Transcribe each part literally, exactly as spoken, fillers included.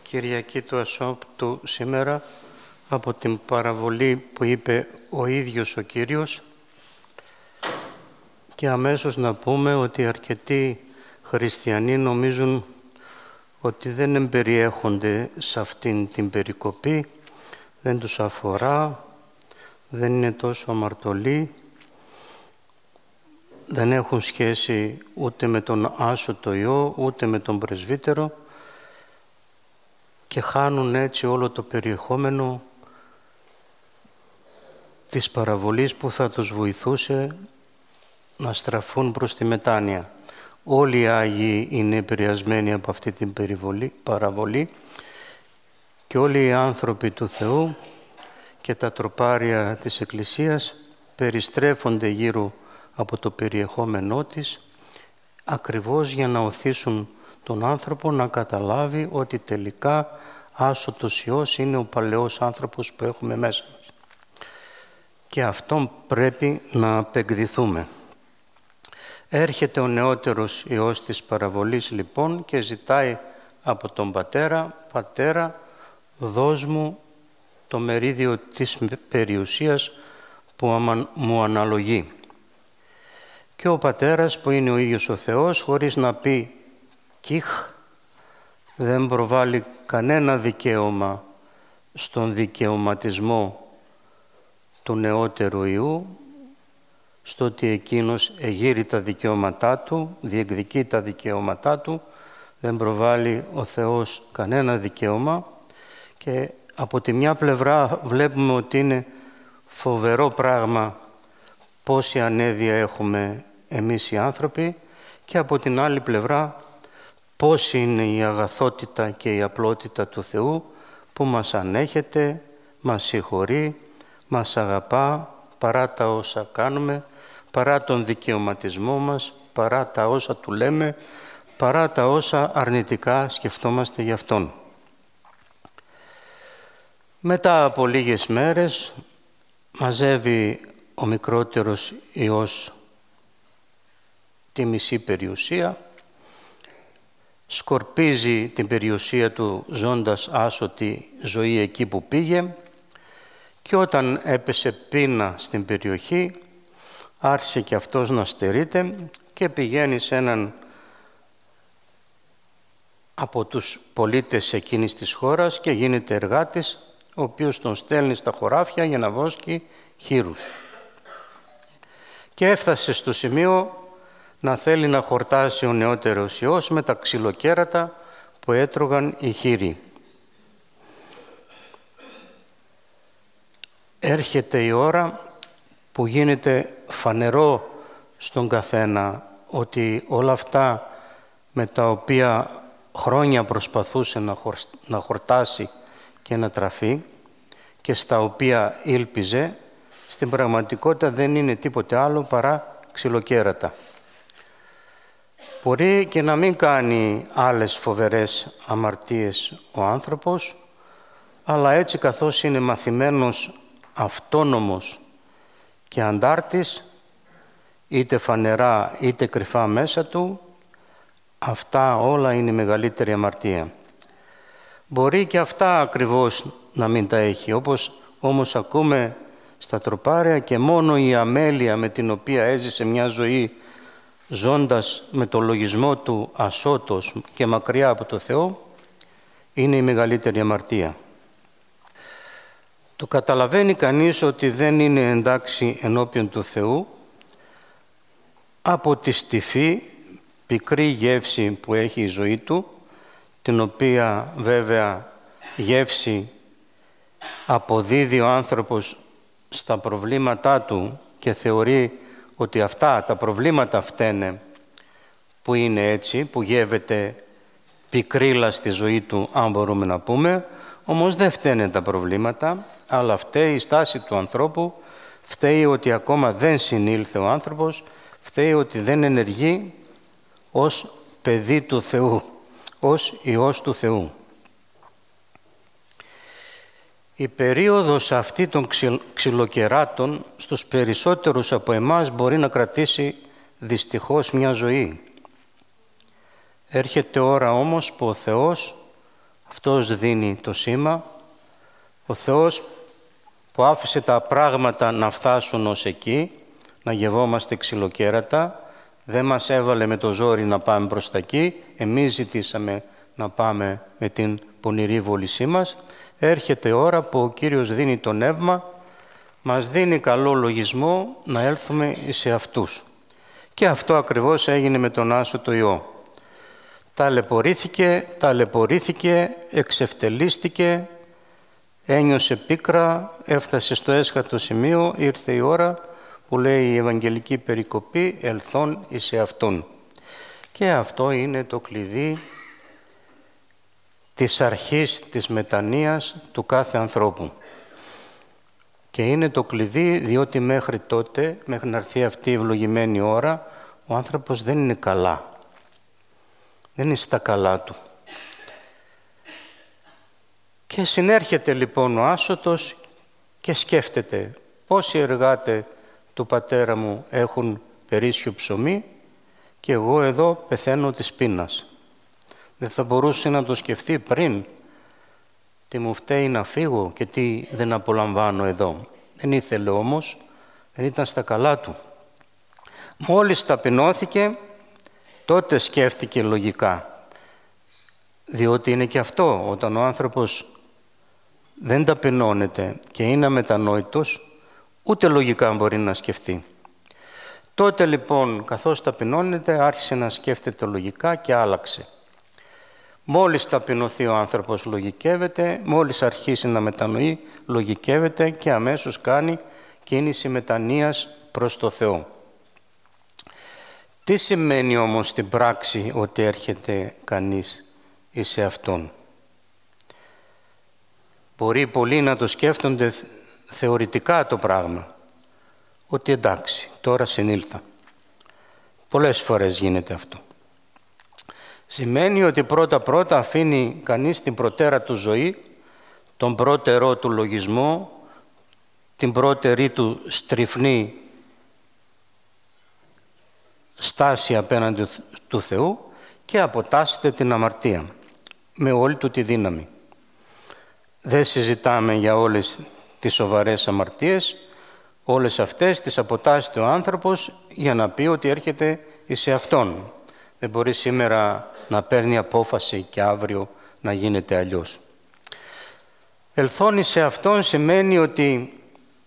Κυριακή του Ασόπτου σήμερα από την παραβολή που είπε ο ίδιος ο Κύριος, και αμέσως να πούμε ότι αρκετοί χριστιανοί νομίζουν ότι δεν εμπεριέχονται σε αυτήν την περικοπή, δεν τους αφορά, δεν είναι τόσο αμαρτωλοί, δεν έχουν σχέση ούτε με τον άσωτο Υιό, ούτε με τον πρεσβύτερο, και χάνουν έτσι όλο το περιεχόμενο της παραβολής που θα τους βοηθούσε να στραφούν προς τη μετάνοια. Όλοι οι Άγιοι είναι επηρεασμένοι από αυτή την παραβολή και όλοι οι άνθρωποι του Θεού και τα τροπάρια της Εκκλησίας περιστρέφονται γύρω από το περιεχόμενό της, ακριβώς για να οθήσουν τον άνθρωπο να καταλάβει ότι τελικά άσωτος Υιός είναι ο παλαιός άνθρωπος που έχουμε μέσα μας. Και αυτόν πρέπει να απεκδηθούμε. Έρχεται ο νεότερος Υιός της παραβολής λοιπόν και ζητάει από τον Πατέρα, «Πατέρα, δώσ' μου το μερίδιο της περιουσίας που μου αναλογεί». Και ο Πατέρας, που είναι ο ίδιος ο Θεός, χωρίς να πει «κιχ», δεν προβάλλει κανένα δικαίωμα στον δικαιωματισμό του νεότερου Υιού, στο ότι εκείνος εγείρει τα δικαιώματά του, διεκδικεί τα δικαιώματά του, δεν προβάλλει ο Θεός κανένα δικαίωμα. Και από τη μια πλευρά βλέπουμε ότι είναι φοβερό πράγμα πόση ανέδεια έχουμε εμείς οι άνθρωποι, και από την άλλη πλευρά πόση είναι η αγαθότητα και η απλότητα του Θεού που μας ανέχεται, μας συγχωρεί, μας αγαπά παρά τα όσα κάνουμε, παρά τον δικαιωματισμό μας, παρά τα όσα του λέμε, παρά τα όσα αρνητικά σκεφτόμαστε γι' Αυτόν. Μετά από λίγες μέρες μαζεύει ο μικρότερος Υιός τη μισή περιουσία, σκορπίζει την περιουσία του ζώντας άσωτη ζωή εκεί που πήγε, και όταν έπεσε πείνα στην περιοχή άρχισε και αυτός να στερείται και πηγαίνει σε έναν από τους πολίτες εκείνης της χώρας και γίνεται εργάτης, ο οποίος τον στέλνει στα χωράφια για να βόσκει χοίρους. Και έφτασε στο σημείο να θέλει να χορτάσει ο νεότερος Υιός με τα ξυλοκέρατα που έτρωγαν οι χοίροι. Έρχεται η ώρα που γίνεται φανερό στον καθένα ότι όλα αυτά με τα οποία χρόνια προσπαθούσε να, χορ, να χορτάσει και να τραφεί και στα οποία ήλπιζε, στην πραγματικότητα δεν είναι τίποτε άλλο παρά ξυλοκέρατα. Μπορεί και να μην κάνει άλλες φοβερές αμαρτίες ο άνθρωπος, αλλά έτσι καθώς είναι μαθημένος, αυτόνομος και αντάρτης, είτε φανερά είτε κρυφά μέσα του, αυτά όλα είναι η μεγαλύτερη αμαρτία. Μπορεί και αυτά ακριβώς να μην τα έχει, όπως όμως ακούμε στα τροπάρια, και μόνο η αμέλεια με την οποία έζησε μια ζωή ζώντας με το λογισμό του ασώτος και μακριά από το Θεό είναι η μεγαλύτερη αμαρτία. Το καταλαβαίνει κανείς ότι δεν είναι εντάξει ενώπιον του Θεού από τη στιφή, πικρή γεύση που έχει η ζωή του, την οποία βέβαια γεύση αποδίδει ο άνθρωπος στα προβλήματά του και θεωρεί ότι αυτά τα προβλήματα φταίνε που είναι έτσι, που γεύεται πικρίλα στη ζωή του, αν μπορούμε να πούμε. Όμως δεν φταίνε τα προβλήματα, αλλά φταίει η στάση του ανθρώπου, φταίει ότι ακόμα δεν συνήλθε ο άνθρωπος, φταίει ότι δεν ενεργεί ως παιδί του Θεού, ως Υιός του Θεού. Η περίοδος αυτή των ξυλοκεράτων στους περισσότερους από εμάς μπορεί να κρατήσει δυστυχώς μια ζωή. Έρχεται ώρα όμως που ο Θεός Αυτός δίνει το σήμα. Ο Θεός που άφησε τα πράγματα να φτάσουν ως εκεί, να γευόμαστε ξυλοκέρατα, δεν μας έβαλε με το ζόρι να πάμε προς τα εκεί, εμείς ζητήσαμε να πάμε με την πονηρή βόλησή μας. Έρχεται η ώρα που ο Κύριος δίνει το νεύμα, μας δίνει καλό λογισμό να έλθουμε σε αυτούς. Και αυτό ακριβώς έγινε με τον Άσο το Υιό. Ταλαιπωρήθηκε, ταλαιπωρήθηκε, εξευτελίστηκε, ένιωσε πίκρα, έφτασε στο έσχατο σημείο, ήρθε η ώρα που λέει η Ευαγγελική περικοπή «Ελθόν εις εαυτόν». Και αυτό είναι το κλειδί της αρχής της μετανοίας του κάθε ανθρώπου. Και είναι το κλειδί διότι μέχρι τότε, μέχρι να έρθει αυτή η ευλογημένη ώρα, ο άνθρωπος δεν είναι καλά. Δεν είναι στα καλά του. Και συνέρχεται λοιπόν ο άσωτος και σκέφτεται πόσοι εργάτες του πατέρα μου έχουν περίσσιο ψωμί και εγώ εδώ πεθαίνω της πείνας. Δεν θα μπορούσε να το σκεφτεί πριν τι μου φταίει να φύγω και τι δεν απολαμβάνω εδώ. Δεν ήθελε όμως, δεν ήταν στα καλά του. Μόλις ταπεινώθηκε, τότε σκέφτηκε λογικά. Διότι είναι και αυτό, όταν ο άνθρωπος δεν ταπεινώνεται και είναι αμετανόητος, ούτε λογικά μπορεί να σκεφτεί. Τότε λοιπόν, καθώς ταπεινώνεται, άρχισε να σκέφτεται λογικά και άλλαξε. Μόλις ταπεινωθεί ο άνθρωπος λογικεύεται, μόλις αρχίσει να μετανοεί λογικεύεται και αμέσως κάνει κίνηση μετανοίας προς το Θεό. Τι σημαίνει όμως στην πράξη ότι έρχεται κανείς εις Αυτόν? Μπορεί πολλοί να το σκέφτονται θεωρητικά το πράγμα, ότι εντάξει, τώρα συνήλθα. Πολλές φορές γίνεται αυτό. Σημαίνει ότι πρώτα-πρώτα αφήνει κανείς την προτέρα του ζωή, τον πρώτερό του λογισμό, την πρώτερή του στριφνή στάση απέναντι του Θεού και αποτάσσεται την αμαρτία με όλη του τη δύναμη. Δεν συζητάμε για όλες τις σοβαρές αμαρτίες, όλες αυτές τις αποτάσσεται ο άνθρωπος για να πει ότι έρχεται σε Αυτόν. Δεν μπορεί σήμερα να παίρνει απόφαση και αύριο να γίνεται αλλιώς. Ελθόν σε Αυτόν σημαίνει ότι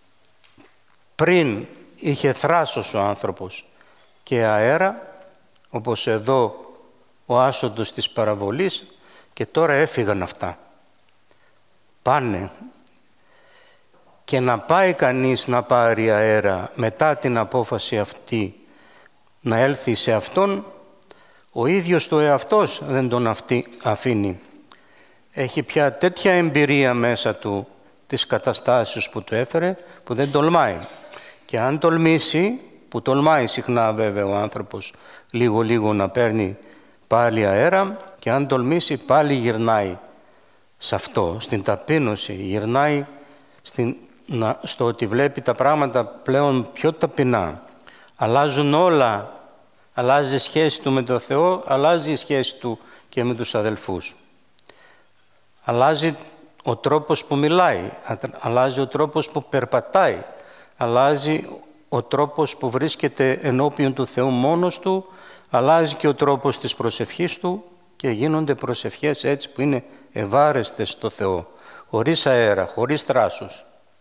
πριν είχε θράσος ο άνθρωπος και αέρα, όπως εδώ ο άσοντος της παραβολής, και τώρα έφυγαν αυτά. Πάνε. Και να πάει κανείς να πάρει αέρα μετά την απόφαση αυτή να έλθει σε Αυτόν, ο ίδιος το εαυτός δεν τον αφήνει. Έχει πια τέτοια εμπειρία μέσα του τις καταστάσεις που του έφερε που δεν τολμάει. Και αν τολμήσει, που τολμάει συχνά βέβαια ο άνθρωπος λίγο λίγο να παίρνει πάλι αέρα, και αν τολμήσει πάλι γυρνάει σε αυτό, στην ταπείνωση, γυρνάει στην, να, στο ότι βλέπει τα πράγματα πλέον πιο ταπεινά. Αλλάζουν όλα. Αλλάζει η σχέση του με τον Θεό, αλλάζει η σχέση του και με τους αδελφούς. Αλλάζει ο τρόπος που μιλάει, αλλάζει ο τρόπος που περπατάει, αλλάζει ο τρόπος που βρίσκεται ενώπιον του Θεού μόνος του, αλλάζει και ο τρόπος της προσευχής του και γίνονται προσευχές έτσι που είναι ευάρεστες στο Θεό, χωρίς αέρα, χωρίς θράσος.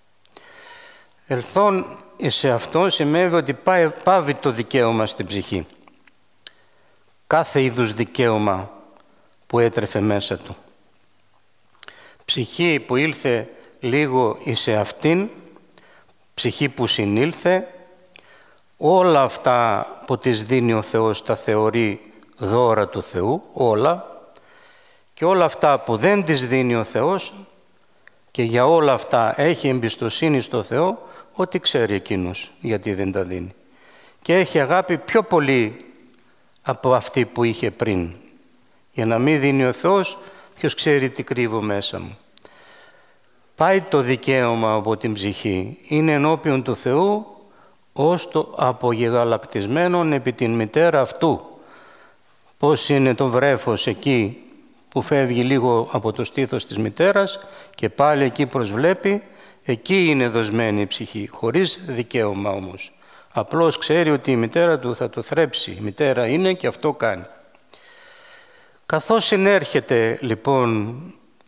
Ελθόν σε αυτό σημαίνει ότι πάβει το δικαίωμα στην ψυχή. Κάθε είδους δικαίωμα που έτρεφε μέσα του. Ψυχή που ήλθε λίγο εις αυτήν, ψυχή που συνήλθε, όλα αυτά που της δίνει ο Θεός τα θεωρεί δώρα του Θεού, όλα, και όλα αυτά που δεν της δίνει ο Θεός και για όλα αυτά έχει εμπιστοσύνη στο Θεό, ότι ξέρει εκείνος γιατί δεν τα δίνει. Και έχει αγάπη πιο πολύ από αυτή που είχε πριν. Για να μην δίνει ο Θεός, ποιος ξέρει τι κρύβω μέσα μου. Πάει το δικαίωμα από την ψυχή. Είναι ενώπιον του Θεού ως το απογεγαλακτισμένον επί την μητέρα αυτού. Πώς είναι το βρέφος εκεί που φεύγει λίγο από το στήθος της μητέρας και πάλι εκεί προσβλέπει, εκεί είναι δοσμένη η ψυχή, χωρίς δικαίωμα όμως. Απλώς ξέρει ότι η μητέρα του θα το θρέψει. Η μητέρα είναι και αυτό κάνει. Καθώς συνέρχεται λοιπόν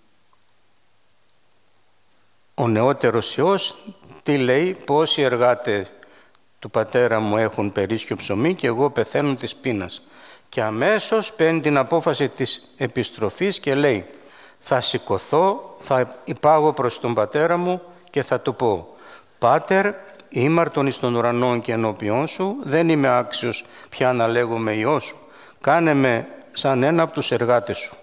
ο νεότερος Υιός, τι λέει? Πόσοι εργάτες του πατέρα μου έχουν περίσσιο ψωμί και εγώ πεθαίνω της πείνας. Και αμέσως παίρνει την απόφαση της επιστροφής και λέει, θα σηκωθώ, θα υπάγω προς τον πατέρα μου και θα του πω, Πάτερ, ήμαρτον εις των ουρανών και ενώπιόν σου, δεν είμαι άξιος πια να λέγομαι Υιός σου. Κάνε με σαν ένα από τους εργάτες σου.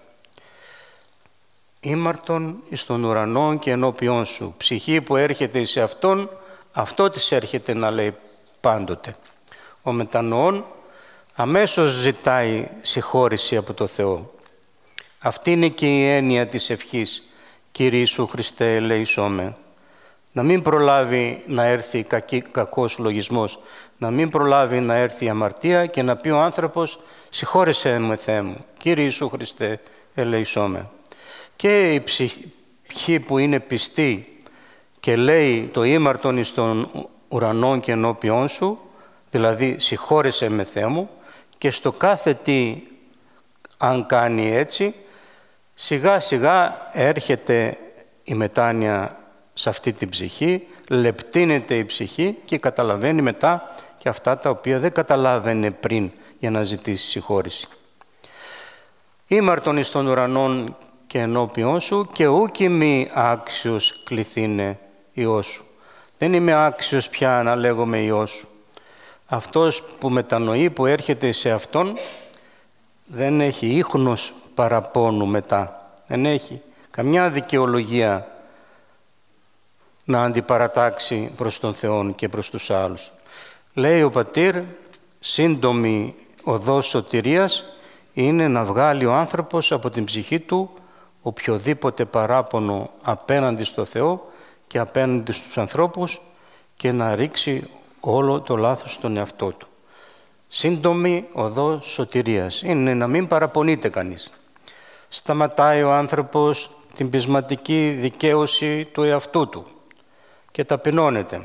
Ήμαρτον εις των ουρανών και ενώπιόν σου. Ψυχή που έρχεται σε Αυτόν, αυτό της έρχεται να λέει πάντοτε. Ο μετανοών αμέσως ζητάει συγχώρηση από το Θεό. Αυτή είναι και η έννοια της ευχής. Κύριε Ιησού Χριστέ, ελέησόμαι. Να μην προλάβει να έρθει κακή, κακός λογισμός, να μην προλάβει να έρθει η αμαρτία και να πει ο άνθρωπος, συγχώρεσέ με Θεέ μου. Κύριε Ιησού Χριστέ, ελεησόμαι. Και η ψυχή που είναι πιστή και λέει το ήμαρτον εις των ουρανών και ενώπιόν σου, δηλαδή συγχώρεσέ με Θεέ μου, και στο κάθε τι αν κάνει έτσι, σιγά σιγά έρχεται η μετάνοια σε αυτή την ψυχή, λεπτύνεται η ψυχή και καταλαβαίνει μετά και αυτά τα οποία δεν καταλάβαινε πριν για να ζητήσει συγχώρηση. Ήμαρτον εις των ουρανών και ενώπιον σου και ούκ μη άξιος κληθήνε Υιός σου. Δεν είμαι άξιος πια να λέγομαι Υιός σου. Αυτός που μετανοεί, που έρχεται σε Αυτόν, δεν έχει ίχνος παραπόνου μετά. Δεν έχει καμιά δικαιολογία να αντιπαρατάξει προς τον Θεό και προς τους άλλους. Λέει ο Πατήρ, σύντομη οδός σωτηρίας είναι να βγάλει ο άνθρωπος από την ψυχή του οποιοδήποτε παράπονο απέναντι στο Θεό και απέναντι στους ανθρώπους και να ρίξει όλο το λάθος στον εαυτό του. Σύντομη οδός σωτηρίας είναι να μην παραπονείται κανείς. Σταματάει ο άνθρωπος την πεισματική δικαίωση του εαυτού του και ταπεινώνεται.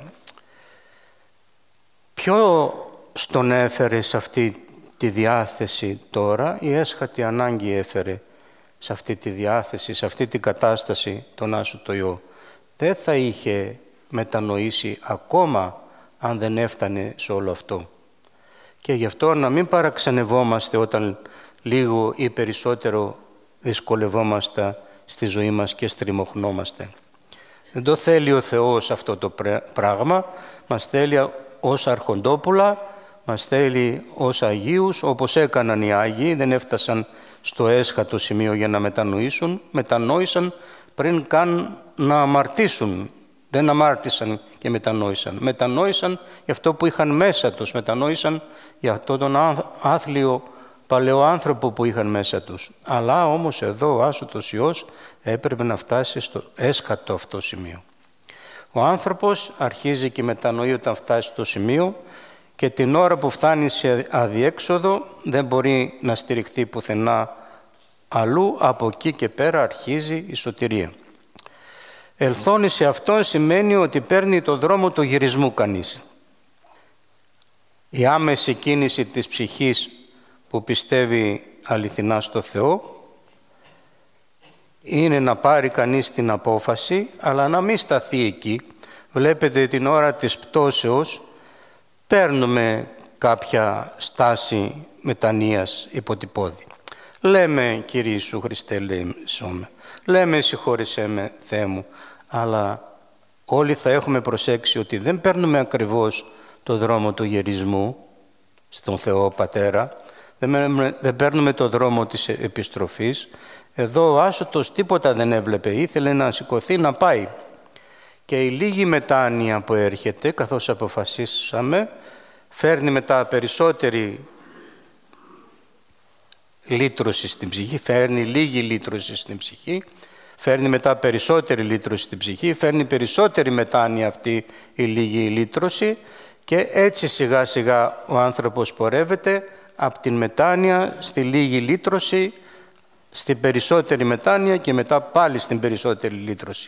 Ποιο στον έφερε σε αυτή τη διάθεση τώρα? Η έσχατη ανάγκη έφερε σε αυτή τη διάθεση, σε αυτή την κατάσταση τον Άσο το Υιό. Δεν θα είχε μετανοήσει ακόμα αν δεν έφτανε σε όλο αυτό. Και γι' αυτό να μην παραξενευόμαστε όταν λίγο ή περισσότερο δυσκολευόμαστε στη ζωή μας και στριμωχνόμαστε. Δεν το θέλει ο Θεός αυτό το πράγμα, μας θέλει ως αρχοντόπουλα, μας θέλει ως Αγίους, όπως έκαναν οι Άγιοι, δεν έφτασαν στο έσχατο σημείο για να μετανοήσουν, μετανόησαν πριν καν να αμαρτήσουν. Δεν αμάρτησαν και μετανόησαν. Μετανόησαν για αυτό που είχαν μέσα τους, μετανόησαν για αυτόν τον άθλιο παλαιό άνθρωπο που είχαν μέσα τους. Αλλά όμως εδώ ο Άσωτος Υιός έπρεπε να φτάσει στο έσχατο αυτό σημείο. Ο άνθρωπος αρχίζει και μετανοεί όταν φτάσει στο σημείο και την ώρα που φτάνει σε αδιέξοδο δεν μπορεί να στηριχθεί πουθενά αλλού, από εκεί και πέρα αρχίζει η σωτηρία. Ελθώνει σε αυτόν σημαίνει ότι παίρνει το δρόμο του γυρισμού κανείς. Η άμεση κίνηση της ψυχής που πιστεύει αληθινά στο Θεό είναι να πάρει κανείς την απόφαση, αλλά να μην σταθεί εκεί. Βλέπετε την ώρα της πτώσεως παίρνουμε κάποια στάση μετανοίας υποτυπώδη. Λέμε Κύριε Ιησού Χριστέ, ελεησόμαι. Λέμε συγχώρεσέ με Θεέ μου. Αλλά όλοι θα έχουμε προσέξει ότι δεν παίρνουμε ακριβώς το δρόμο του γερισμού στον Θεό Πατέρα. Δεν παίρνουμε το δρόμο της επιστροφής. Εδώ ο Άσωτος τίποτα δεν έβλεπε. Ήθελε να σηκωθεί να πάει. Και η λίγη μετάνοια που έρχεται, καθώς αποφασίσαμε, φέρνει μετά περισσότερη λύτρωση στην ψυχή, φέρνει λίγη λύτρωση στην ψυχή, φέρνει μετά περισσότερη λύτρωση στην ψυχή, φέρνει περισσότερη μετάνοια αυτή η λίγη λύτρωση και έτσι σιγά σιγά ο άνθρωπος πορεύεται από την μετάνοια στη λίγη λύτρωση στην περισσότερη μετάνοια και μετά πάλι στην περισσότερη λύτρωση.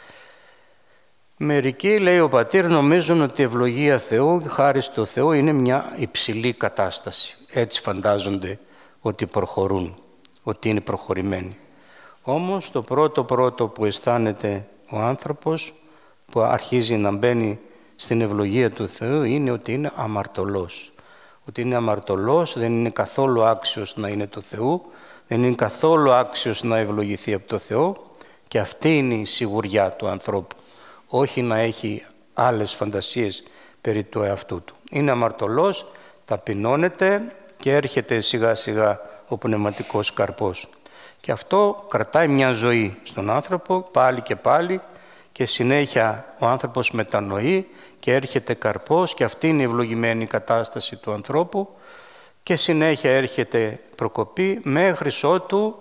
Μερικοί, λέει ο πατήρ, νομίζουν ότι η ευλογία Θεού, χάρη στο Θεό, είναι μια υψηλή κατάσταση. Έτσι φαντάζονται ότι προχωρούν, ότι είναι προχωρημένοι. Όμως το πρώτο πρώτο που αισθάνεται ο άνθρωπος, που αρχίζει να μπαίνει στην ευλογία του Θεού, είναι ότι είναι αμαρτωλός. Ότι είναι αμαρτωλός, δεν είναι καθόλου άξιος να είναι του Θεού, δεν είναι καθόλου άξιος να ευλογηθεί από το Θεό, και αυτή είναι η σιγουριά του ανθρώπου. Όχι να έχει άλλες φαντασίες περί του εαυτού του. Είναι αμαρτωλός, ταπεινώνεται και έρχεται σιγά σιγά ο πνευματικός καρπός. Και αυτό κρατάει μια ζωή στον άνθρωπο πάλι και πάλι, και συνέχεια ο άνθρωπος μετανοεί και έρχεται καρπός, και αυτή είναι η ευλογημένη κατάσταση του ανθρώπου, και συνέχεια έρχεται προκοπή μέχρι ότου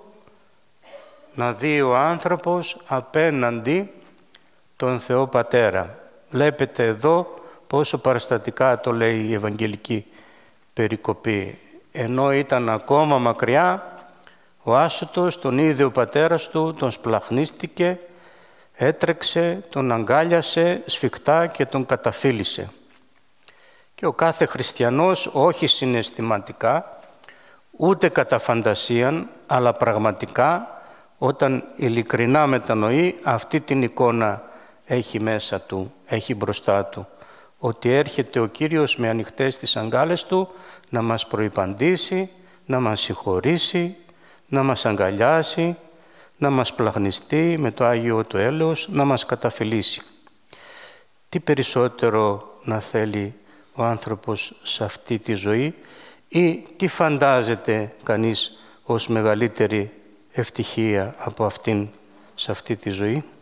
να δει ο άνθρωπος απέναντι τον Θεό Πατέρα. Βλέπετε εδώ πόσο παραστατικά το λέει η Ευαγγελική περικοπή. Ενώ ήταν ακόμα μακριά, ο άσωτος τον είδε ο πατέρας του, τον σπλαχνίστηκε, έτρεξε, τον αγκάλιασε σφιχτά και τον καταφύλισε. Και ο κάθε χριστιανός, όχι συναισθηματικά, ούτε κατά φαντασίαν, αλλά πραγματικά, όταν ειλικρινά μετανοεί, αυτή την εικόνα έχει μέσα του, έχει μπροστά του, ότι έρχεται ο Κύριος με ανοιχτές τις αγκάλες του να μας προϋπαντήσει, να μας συγχωρήσει, να μας αγκαλιάσει, να μας πλαγνιστεί με το Άγιο του έλεος, να μας καταφυλίσει. Τι περισσότερο να θέλει ο άνθρωπος σε αυτή τη ζωή, ή τι φαντάζεται κανείς ως μεγαλύτερη ευτυχία από αυτήν σε αυτή τη ζωή?